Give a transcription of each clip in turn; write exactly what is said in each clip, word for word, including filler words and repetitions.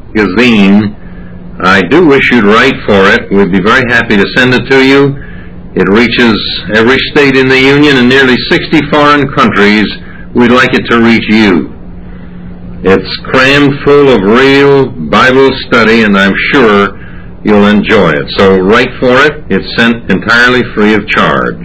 magazine. I do wish you'd write for it. We'd be very happy to send it to you. It reaches every state in the Union and nearly sixty foreign countries. We'd like it to reach you. It's crammed full of real Bible study, and I'm sure you'll enjoy it. So write for it. It's sent entirely free of charge.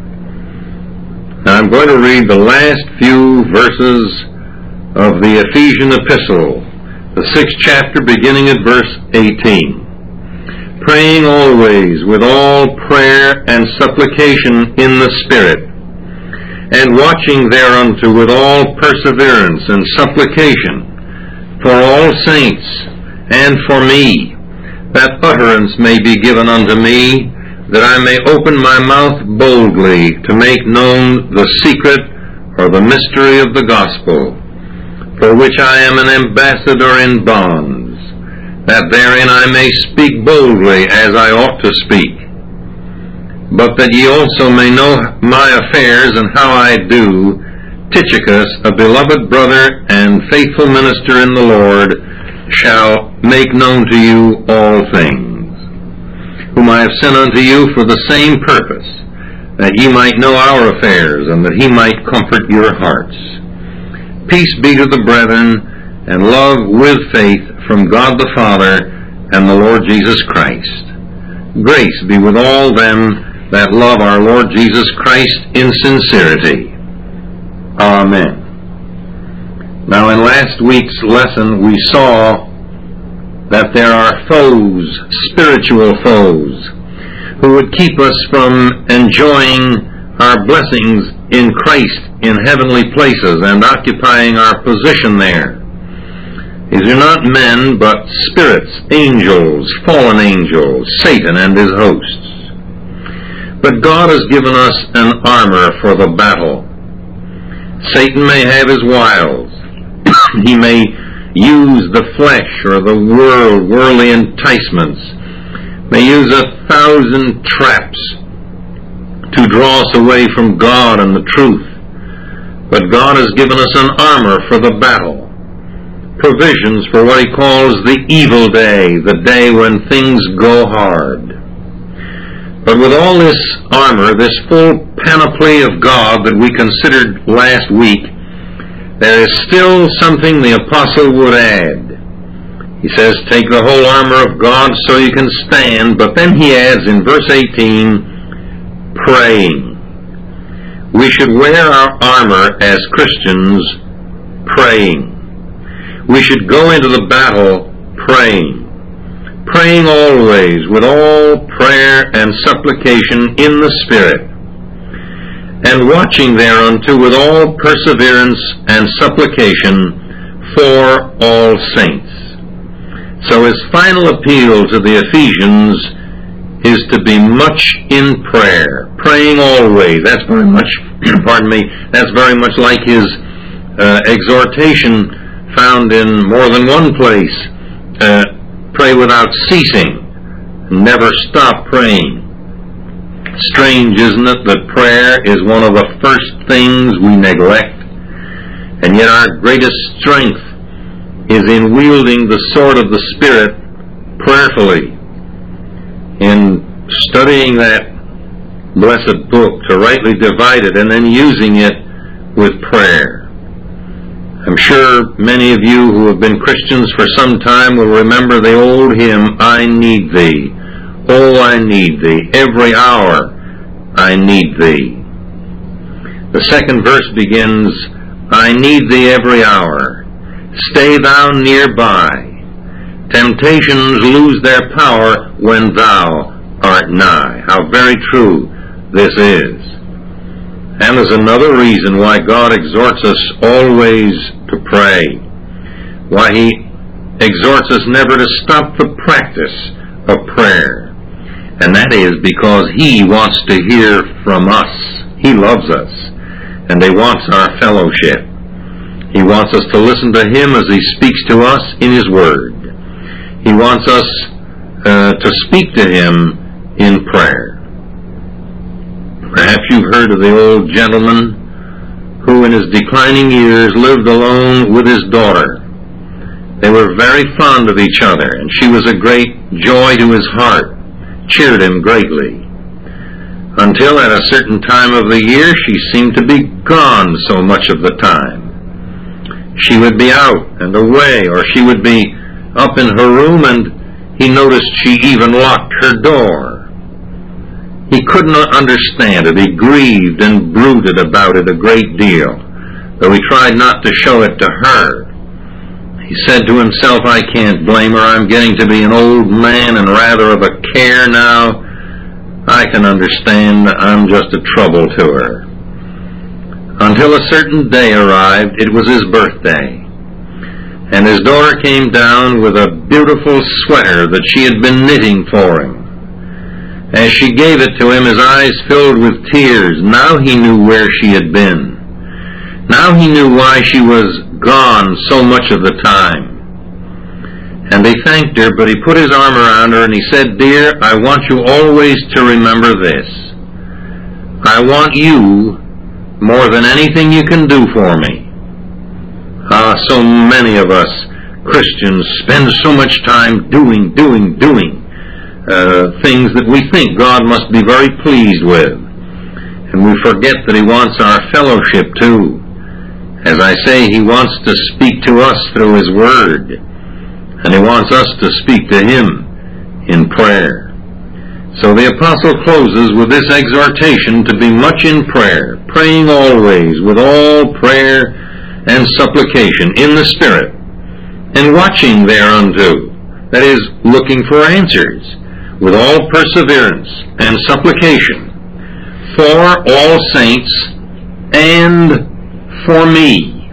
Now I'm going to read the last few verses of the Ephesian epistle, the sixth chapter, beginning at verse eighteen. Praying always with all prayer and supplication in the Spirit, and watching thereunto with all perseverance and supplication for all saints and for me, that utterance may be given unto me, that I may open my mouth boldly to make known the secret or the mystery of the gospel, for which I am an ambassador in bonds, that therein I may speak boldly as I ought to speak. But that ye also may know my affairs and how I do, Tychicus, a beloved brother and faithful minister in the Lord, shall make known to you all things, whom I have sent unto you for the same purpose, that ye might know our affairs, and that he might comfort your hearts. Peace be to the brethren, and love with faith from God the Father and the Lord Jesus Christ. Grace be with all them that love our Lord Jesus Christ in sincerity. Amen. Now in last week's lesson we saw that there are foes, spiritual foes, who would keep us from enjoying our blessings in Christ in heavenly places and occupying our position there. These are not men, but spirits, angels, fallen angels, Satan and his hosts. But God has given us an armor for the battle. Satan may have his wiles. He may use the flesh or the world, worldly enticements, may use a thousand traps to draw us away from God and the truth. But God has given us an armor for the battle, provisions for what he calls the evil day, the day when things go hard. But with all this armor, this full panoply of God that we considered last week, there is still something the apostle would add. He says, take the whole armor of God so you can stand, but then he adds in verse eighteen, praying. We should wear our armor as Christians praying. We should go into the battle praying. Praying always with all prayer and supplication in the Spirit, and watching thereunto with all perseverance and supplication for all saints. So his final appeal to the Ephesians is to be much in prayer, praying always. That's very much, pardon me, that's very much like his uh, exhortation found in more than one place. Uh, pray without ceasing, never stop praying. Strange, isn't it, that prayer is one of the first things we neglect, and yet our greatest strength is in wielding the sword of the Spirit prayerfully, in studying that blessed book to rightly divide it and then using it with prayer. I'm sure many of you who have been Christians for some time will remember the old hymn, I need thee, oh I need thee, every hour I need thee. The second verse begins, I need thee every hour, stay thou nearby, temptations lose their power when thou art nigh. How very true this is. And there's another reason why God exhorts us always to pray, why he exhorts us never to stop the practice of prayer, and that is because he wants to hear from us. He loves us, and he wants our fellowship. He wants us to listen to him as he speaks to us in his word. He wants us uh, to speak to him in prayer. Perhaps you've heard of the old gentleman who in his declining years lived alone with his daughter. They were very fond of each other, and she was a great joy to his heart, cheered him greatly. Until at a certain time of the year she seemed to be gone so much of the time. She would be out and away, or she would be up in her room, and he noticed she even locked her door. He could not understand it. He grieved and brooded about it a great deal, though he tried not to show it to her. He said to himself, I can't blame her. I'm getting to be an old man and rather of a care now. I can understand I'm just a trouble to her. Until a certain day arrived. It was his birthday, and his daughter came down with a beautiful sweater that she had been knitting for him. As she gave it to him, his eyes filled with tears. Now he knew where she had been. Now he knew why she was gone so much of the time. And they thanked her, but he put his arm around her and he said, Dear, I want you always to remember this. I want you more than anything you can do for me. Ah, so many of us Christians spend so much time doing, doing, doing uh, things that we think God must be very pleased with. And we forget that he wants our fellowship too. As I say, he wants to speak to us through his word. And he wants us to speak to him in prayer. So the apostle closes with this exhortation to be much in prayer, praying always with all prayer and supplication in the Spirit, and watching thereunto, that is, looking for answers, with all perseverance and supplication, for all saints and for me.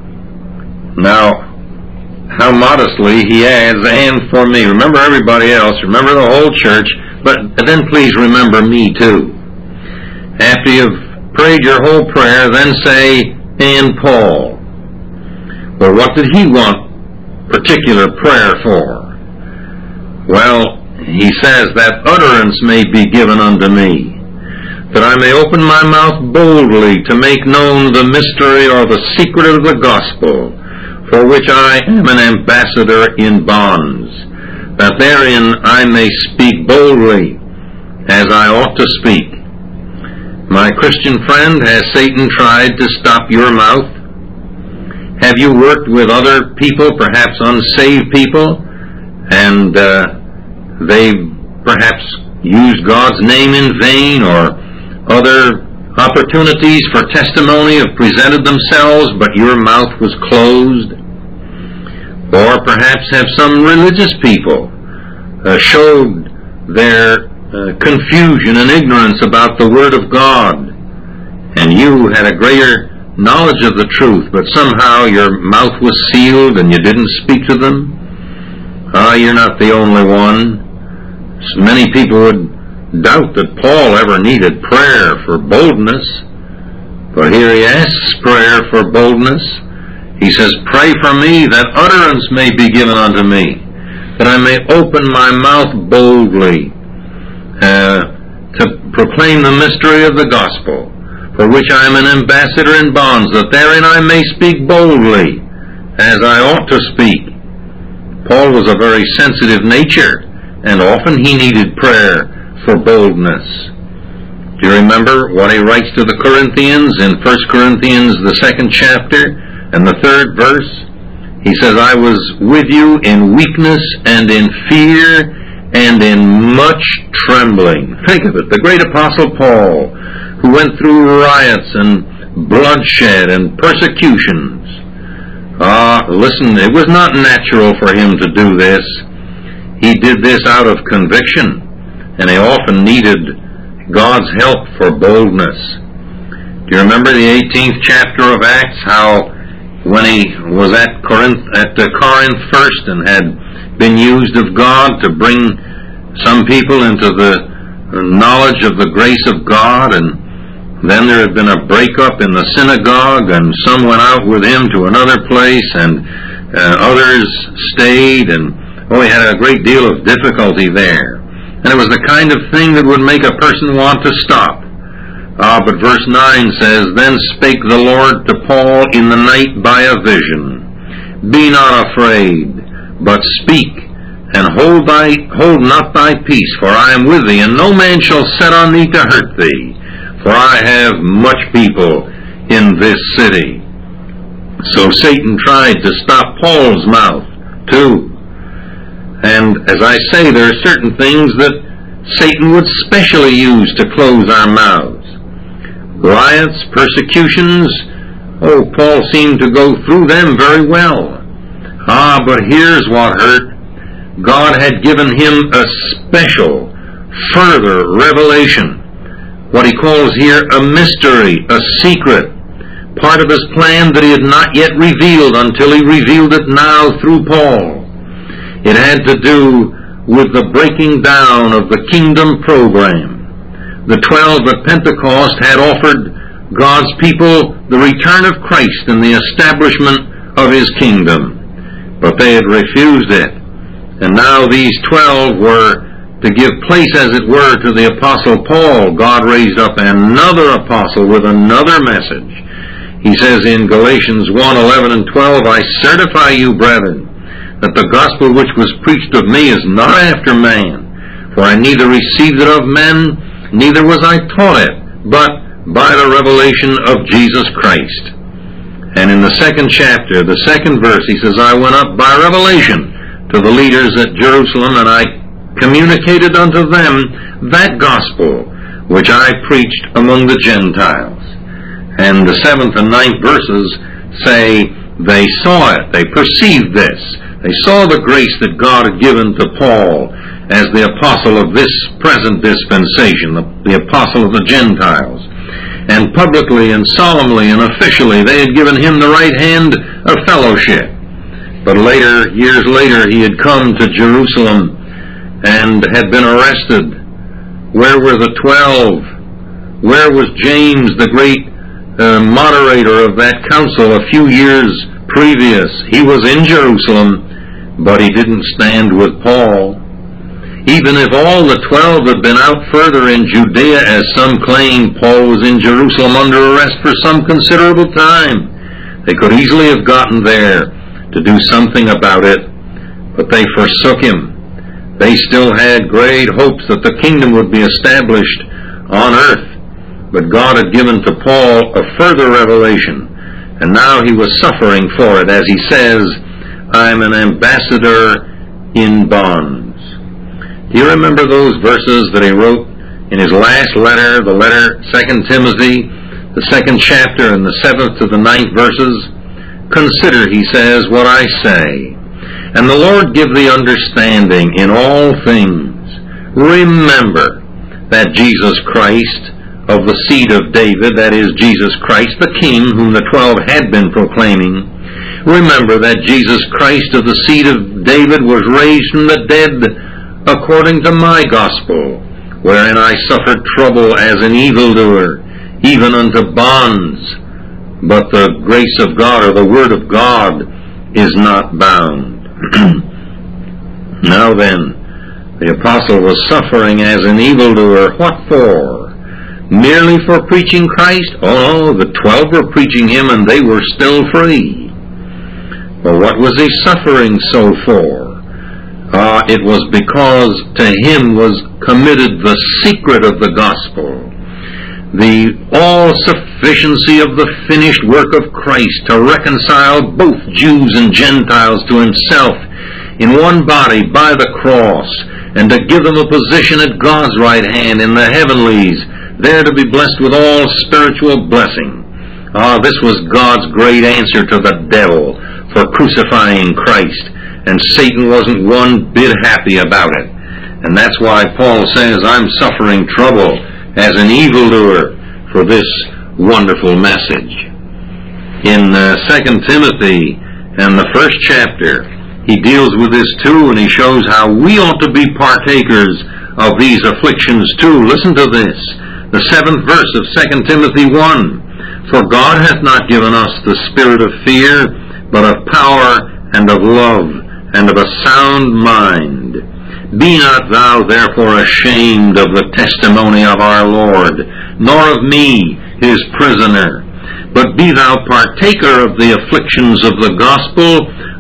Now, how modestly he adds, and for me. Remember everybody else, remember the whole church, but then please remember me too. After you've prayed your whole prayer, then say, and Paul. Well, what did he want particular prayer for? Well, he says, that utterance may be given unto me, that I may open my mouth boldly to make known the mystery or the secret of the gospel, for which I am an ambassador in bonds, that therein I may speak boldly, as I ought to speak. My Christian friend, has Satan tried to stop your mouth? Have you worked with other people, perhaps unsaved people, and uh, they perhaps used God's name in vain, or other opportunities for testimony have presented themselves, but your mouth was closed? Or perhaps have some religious people uh, showed their uh, confusion and ignorance about the Word of God, and you had a greater knowledge of the truth, but somehow your mouth was sealed and you didn't speak to them? Ah, you're not the only one. So many people would doubt that Paul ever needed prayer for boldness, but here he asks prayer for boldness. He says, pray for me that utterance may be given unto me, that I may open my mouth boldly uh, to proclaim the mystery of the gospel, for which I am an ambassador in bonds, that therein I may speak boldly, as I ought to speak. Paul was a very sensitive nature, and often he needed prayer for boldness. Do you remember what he writes to the Corinthians in First Corinthians, the second chapter, and the third verse? He says, I was with you in weakness and in fear and in much trembling. Think of it, the great apostle Paul, who went through riots and bloodshed and persecutions. Ah, listen, it was not natural for him to do this. He did this out of conviction, and he often needed God's help for boldness. Do you remember the eighteenth chapter of Acts, how when he was at Corinth, at Corinth first, and had been used of God to bring some people into the knowledge of the grace of God, and then there had been a breakup in the synagogue, and some went out with him to another place, and uh, others stayed, and oh, he had a great deal of difficulty there. And it was the kind of thing that would make a person want to stop. Ah, but verse nine says, Then spake the Lord to Paul in the night by a vision, Be not afraid, but speak, and hold thy hold not thy peace, for I am with thee, and no man shall set on thee to hurt thee, for I have much people in this city. So Satan tried to stop Paul's mouth, too. And as I say, there are certain things that Satan would specially use to close our mouths. Riots, persecutions, oh, Paul seemed to go through them very well. Ah, but here's what hurt. God had given him a special, further revelation. What he calls here a mystery, a secret. Part of his plan that he had not yet revealed until he revealed it now through Paul. It had to do with the breaking down of the kingdom program. The twelve at Pentecost had offered God's people the return of Christ and the establishment of his kingdom, but they had refused it. And now these twelve were to give place, as it were, to the Apostle Paul. God raised up another apostle with another message. He says in Galatians one, eleven and twelve, I certify you, brethren, that the gospel which was preached of me is not after man. For I neither received it of men, neither was I taught it, but by the revelation of Jesus Christ. And in the second chapter, the second verse, he says, I went up by revelation to the leaders at Jerusalem, and I communicated unto them that gospel which I preached among the Gentiles. And the seventh and ninth verses say they saw it, they perceived this. They saw the grace that God had given to Paul as the apostle of this present dispensation, the, the apostle of the Gentiles. And publicly and solemnly and officially they had given him the right hand of fellowship. But later, years later, he had come to Jerusalem and had been arrested. Where were the twelve? Where was James, the great uh, moderator of that council a few years previous? He was in Jerusalem, but he didn't stand with Paul. Even if all the twelve had been out further in Judea, as some claim, Paul was in Jerusalem under arrest for some considerable time. They could easily have gotten there to do something about it, but they forsook him. They still had great hopes that the kingdom would be established on earth, but God had given to Paul a further revelation, and now he was suffering for it. As he says, I'm an ambassador in bonds. Do you remember those verses that he wrote in his last letter, the letter Second Timothy, the second chapter and the seventh to the ninth verses? Consider, he says, what I say, and the Lord give thee understanding in all things. Remember that Jesus Christ, of the seed of David, that is, Jesus Christ, the King, whom the twelve had been proclaiming. Remember that Jesus Christ, of the seed of David, was raised from the dead according to my gospel, wherein I suffered trouble as an evildoer, even unto bonds. But the grace of God, or the word of God, is not bound. Now then, the apostle was suffering as an evildoer. What for? Merely for preaching Christ? Oh no, the twelve were preaching him and they were still free. But what was he suffering so for? Ah, uh, it was because to him was committed the secret of the gospel, the all-sufficiency of the finished work of Christ to reconcile both Jews and Gentiles to himself in one body by the cross, and to give them a position at God's right hand in the heavenlies, there to be blessed with all spiritual blessing. Ah, this was God's great answer to the devil for crucifying Christ, and Satan wasn't one bit happy about it. And that's why Paul says, I'm suffering trouble as an evildoer for this wonderful message. In uh, Second Timothy and the first chapter, he deals with this too, and he shows how we ought to be partakers of these afflictions too. Listen to this, the seventh verse of Second Timothy one. For God hath not given us the spirit of fear, but of power and of love and of a sound mind. Be not thou therefore ashamed of the testimony of our Lord, nor of me, his prisoner, but be thou partaker of the afflictions of the gospel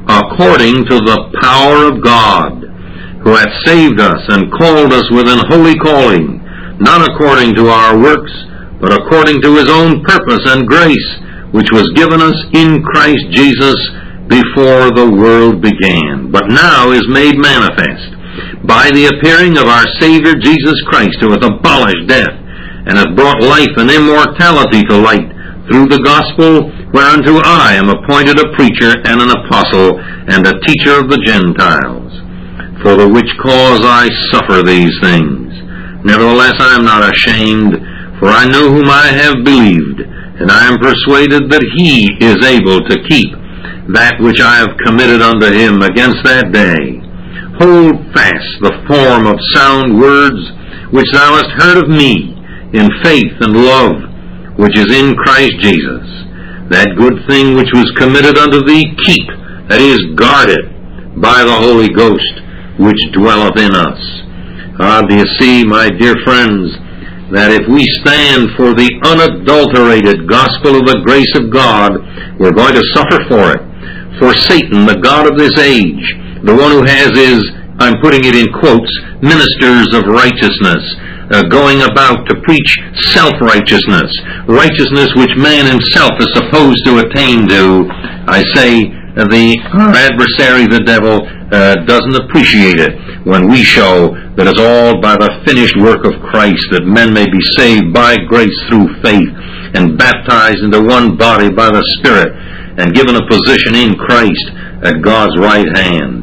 according to the power of God, who hath saved us and called us with an holy calling, not according to our works, but according to his own purpose and grace, which was given us in Christ Jesus before the world began, but now is made manifest by the appearing of our Savior Jesus Christ, who hath abolished death, and hath brought life and immortality to light, through the gospel whereunto I am appointed a preacher and an apostle and a teacher of the Gentiles, for the which cause I suffer these things. Nevertheless I am not ashamed, for I know whom I have believed, and I am persuaded that he is able to keep that which I have committed unto him against that day. Hold fast the form of sound words which thou hast heard of me, in faith and love which is in Christ Jesus. That good thing which was committed unto thee keep, that is, guard it, by the Holy Ghost which dwelleth in us. Ah, do you see, my dear friends, that if we stand for the unadulterated gospel of the grace of God, we're going to suffer for it. For Satan, the god of this age, the one who has his, I'm putting it in quotes, ministers of righteousness, uh, going about to preach self-righteousness, righteousness which man himself is supposed to attain to. I say uh, the our adversary, the devil, uh, doesn't appreciate it when we show that it's all by the finished work of Christ, that men may be saved by grace through faith and baptized into one body by the Spirit and given a position in Christ at God's right hand.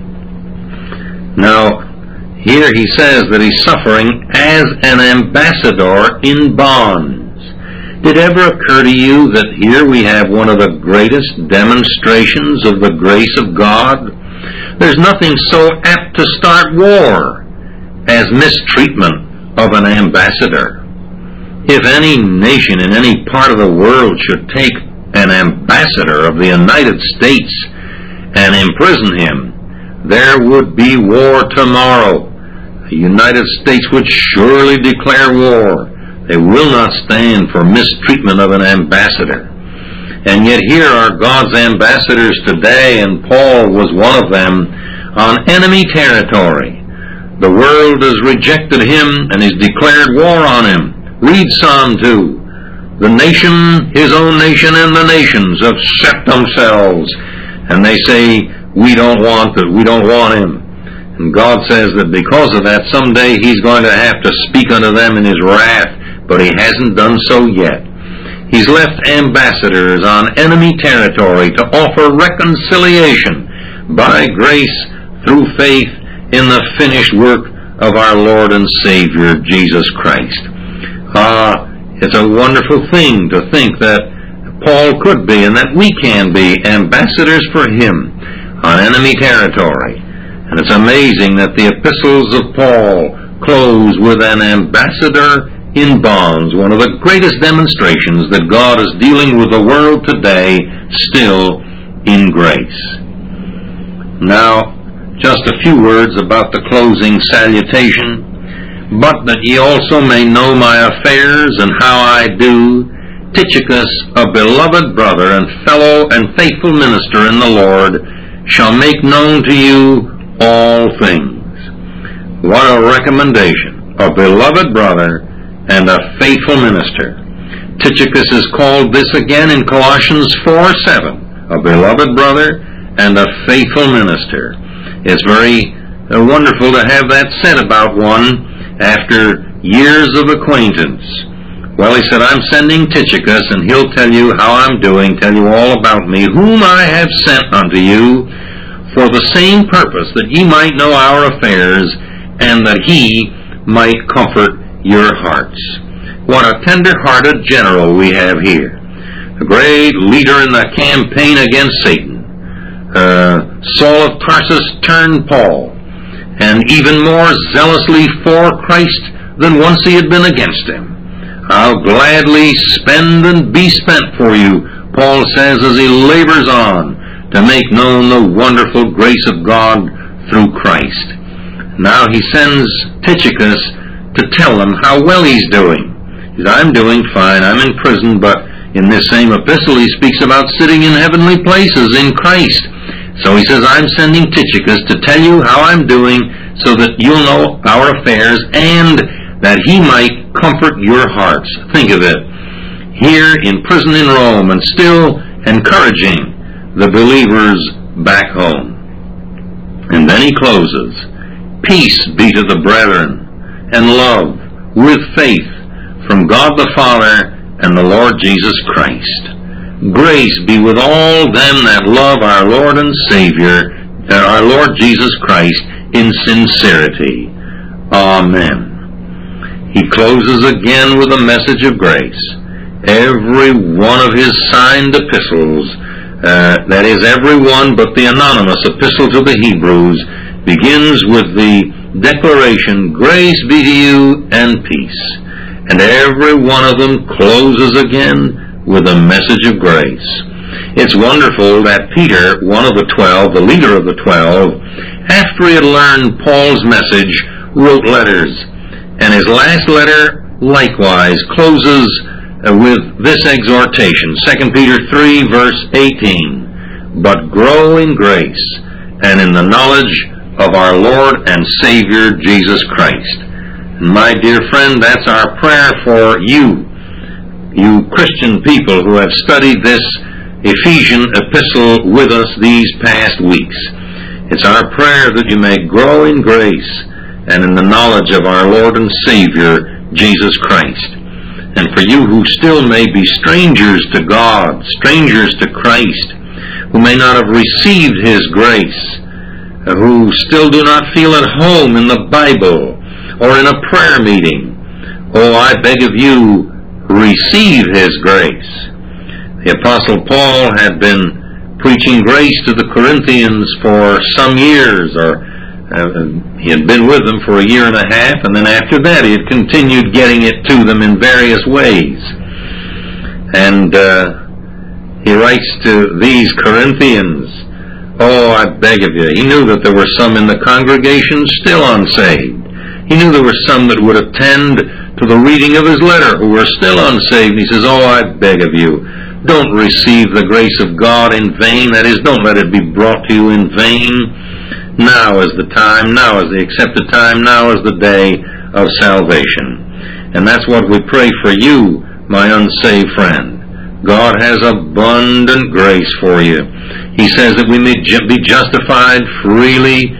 Now, here he says that he's suffering as an ambassador in bonds. Did it ever occur to you that here we have one of the greatest demonstrations of the grace of God? There's nothing so apt to start war as mistreatment of an ambassador. If any nation in any part of the world should take an ambassador of the United States and imprison him, there would be war tomorrow. The United States would surely declare war. They will not stand for mistreatment of an ambassador. And yet here are God's ambassadors today, and Paul was one of them, on enemy territory. The world has rejected him and has declared war on him. Read Psalm two. The nation, his own nation, and the nations have set themselves, and they say, we don't want it, we don't want him. And God says that because of that, someday he's going to have to speak unto them in his wrath, but he hasn't done so yet. He's left ambassadors on enemy territory to offer reconciliation by grace through faith in the finished work of our Lord and Savior, Jesus Christ. Ah, it's a wonderful thing to think that Paul could be, and that we can be, ambassadors for him on enemy territory. And it's amazing that the epistles of Paul close with an ambassador in bonds, one of the greatest demonstrations that God is dealing with the world today still in grace. Now, just a few words about the closing salutation. But that ye also may know my affairs and how I do, Tychicus, a beloved brother and fellow and faithful minister in the Lord, shall make known to you all things. What a recommendation. A beloved brother and a faithful minister. Tychicus is called this again in Colossians four seven. A beloved brother and a faithful minister. It's very uh, wonderful to have that said about one after years of acquaintance. Well, he said, I'm sending Tychicus, and he'll tell you how I'm doing, tell you all about me, whom I have sent unto you, for the same purpose, that ye might know our affairs, and that he might comfort your hearts. What a tender-hearted general we have here. A great leader in the campaign against Satan. Uh, Saul of Tarsus turned Paul, and even more zealously for Christ than once he had been against him. I'll gladly spend and be spent for you, Paul says, as he labors on to make known the wonderful grace of God through Christ. Now he sends Tychicus to tell them how well he's doing. He says, I'm doing fine, I'm in prison, but in this same epistle he speaks about sitting in heavenly places in Christ, So he says, I'm sending Tychicus to tell you how I'm doing so that you'll know our affairs and that he might comfort your hearts. Think of it. Here in prison in Rome and still encouraging the believers back home. And then he closes, peace be to the brethren and love with faith from God the Father and the Lord Jesus Christ. Grace be with all them that love our Lord and Savior, our Lord Jesus Christ, in sincerity. Amen. He closes again with a message of grace. Every one of his signed epistles, uh, that is, every one but the anonymous epistle to the Hebrews, begins with the declaration, grace be to you and peace. And every one of them closes again with a message of grace. It's wonderful that Peter, one of the twelve, the leader of the twelve, after he had learned Paul's message, wrote letters. And his last letter likewise closes with this exhortation, Second Peter three, verse eighteen, but grow in grace and in the knowledge of our Lord and Savior Jesus Christ. And my dear friend, that's our prayer for you, you Christian people who have studied this Ephesian epistle with us these past weeks. It's our prayer that you may grow in grace and in the knowledge of our Lord and Savior, Jesus Christ. And for you who still may be strangers to God, strangers to Christ, who may not have received his grace, who still do not feel at home in the Bible or in a prayer meeting, oh, I beg of you, receive his grace. The Apostle Paul had been preaching grace to the Corinthians for some years, or uh, he had been with them for a year and a half, and then after that he had continued getting it to them in various ways. And uh, he writes to these Corinthians, oh, I beg of you. He knew that there were some in the congregation still unsaved. He knew there were some that would attend to the reading of his letter who were still unsaved. He says, oh, I beg of you, don't receive the grace of God in vain. That is, don't let it be brought to you in vain. Now is the time, now is the accepted time, now is the day of salvation. And that's what we pray for you, my unsaved friend. God has abundant grace for you. He says that we may be justified freely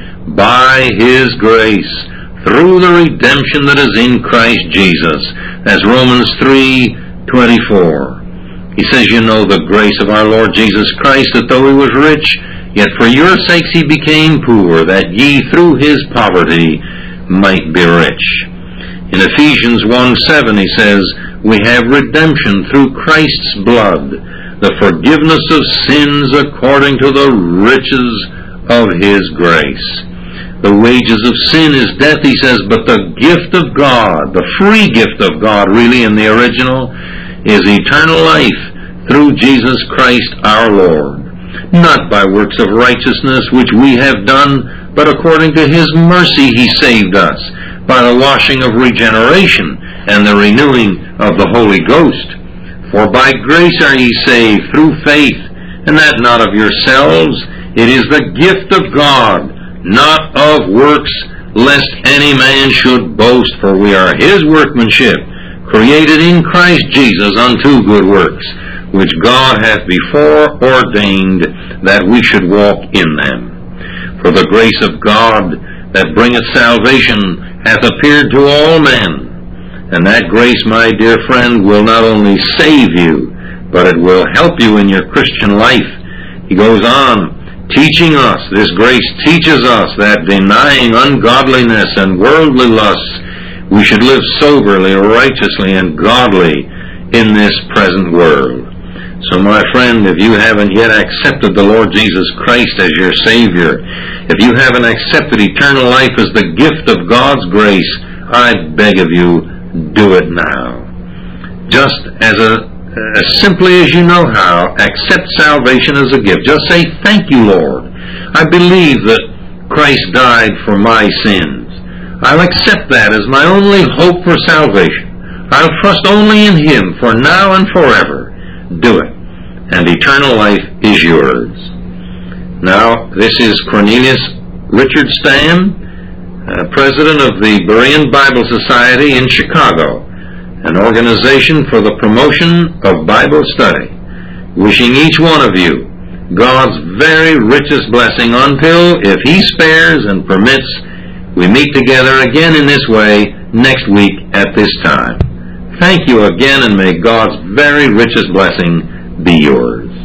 by his grace through the redemption that is in Christ Jesus. That's Romans three twenty-four. He says, you know the grace of our Lord Jesus Christ, that though he was rich, yet for your sakes he became poor, that ye through his poverty might be rich. In Ephesians one seven he says, we have redemption through Christ's blood, the forgiveness of sins according to the riches of his grace. The wages of sin is death, he says, but the gift of God, the free gift of God, really in the original, is eternal life through Jesus Christ our Lord. Not by works of righteousness which we have done, but according to his mercy he saved us, by the washing of regeneration and the renewing of the Holy Ghost. For by grace are ye saved through faith, and that not of yourselves, it is the gift of God, not of works, lest any man should boast. For we are his workmanship, created in Christ Jesus unto good works, which God hath before ordained that we should walk in them. For the grace of God that bringeth salvation hath appeared to all men, and that grace, my dear friend, will not only save you, but it will help you in your Christian life. He goes on, teaching us, this grace teaches us that denying ungodliness and worldly lusts, we should live soberly, righteously, and godly in this present world. So my friend, if you haven't yet accepted the Lord Jesus Christ as your Savior, if you haven't accepted eternal life as the gift of God's grace, I beg of you, do it now. Just as a As simply as you know how, accept salvation as a gift. Just say, thank you, Lord. I believe that Christ died for my sins. I'll accept that as my only hope for salvation. I'll trust only in him for now and forever. Do it, and eternal life is yours. Now, this is Cornelius Richard Stam, uh, President of the Berean Bible Society in Chicago, an organization for the promotion of Bible study, wishing each one of you God's very richest blessing until, if He spares and permits, we meet together again in this way next week at this time. Thank you again, and may God's very richest blessing be yours.